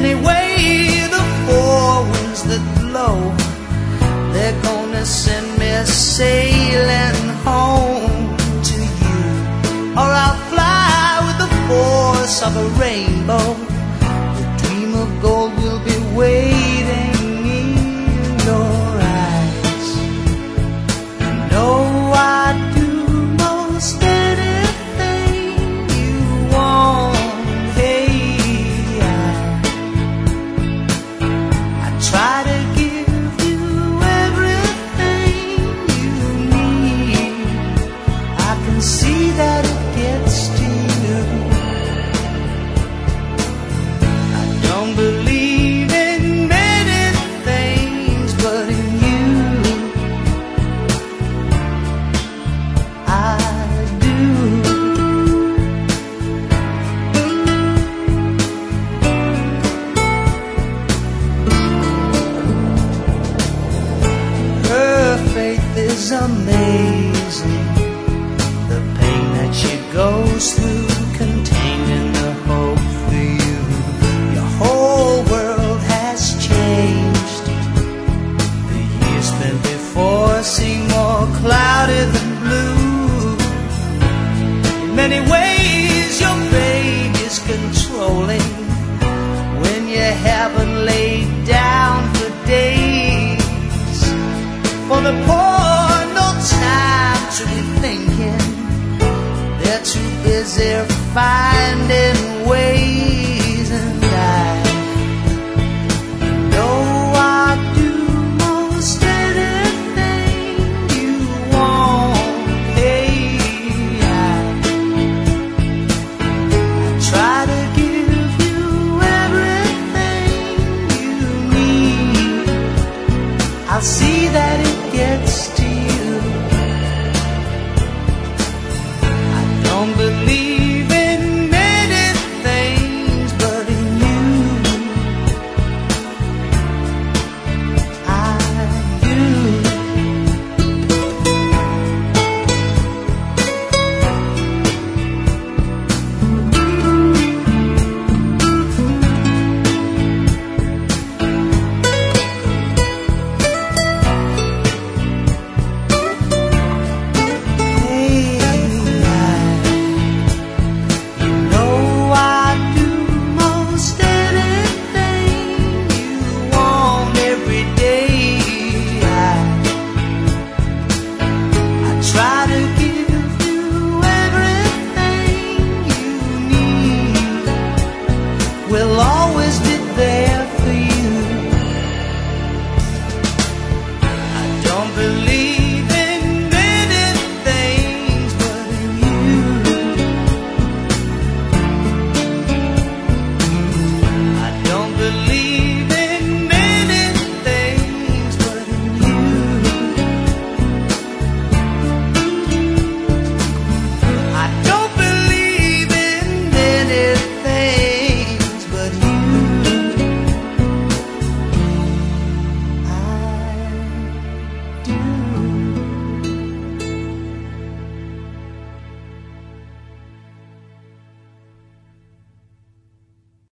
Anyway, the four winds that blow, they're gonna send me sailing home to you. Or I'll fly with the force of a rainbow. The dream of gold will be waiting in your eyes. You know I'd do most anything you want. Hey, I try to give you everything you need. I can see that it gets to you. I don't believe in many things, but in you I do. Her faith is amazing. The pain that she goes through, contained in the hope for you. Your whole world has changed. The years spent before seem more cloudy than blue. In many ways your baby's controlling when you haven't laid down for days. For the poor, no time to be thinking. They're too busy finding